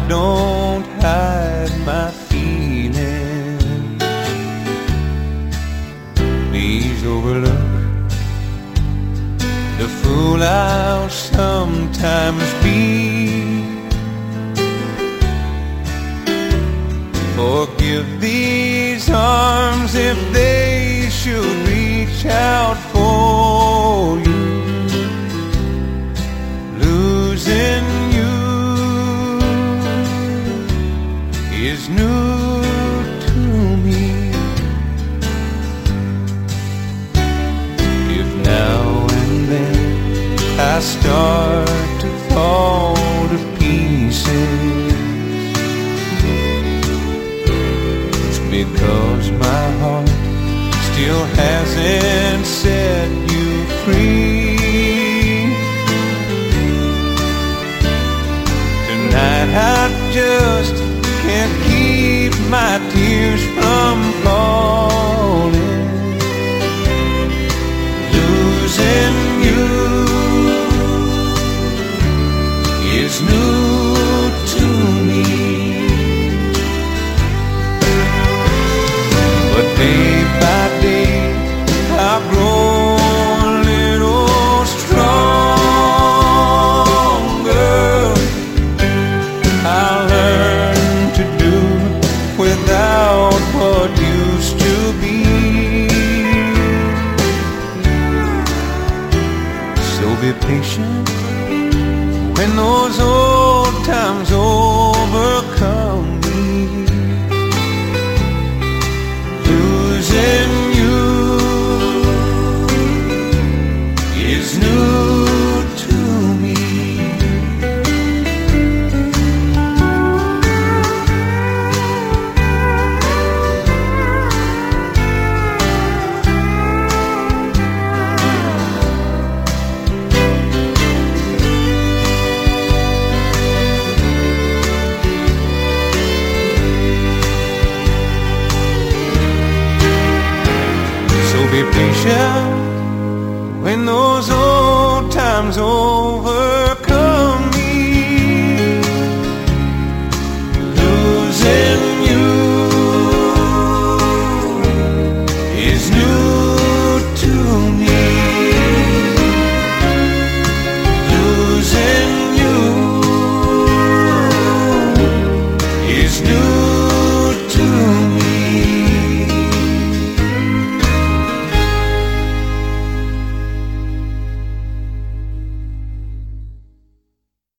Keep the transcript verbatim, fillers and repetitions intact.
don't hide my feelings. Please overlook the fool I'll sometimes be. Forgive these arms if they should reach out for you. Losing you is new to me. If now and then I start to fall to pieces, it's because my heart still hasn't set you free. Tonight I just can't keep my tears from falling.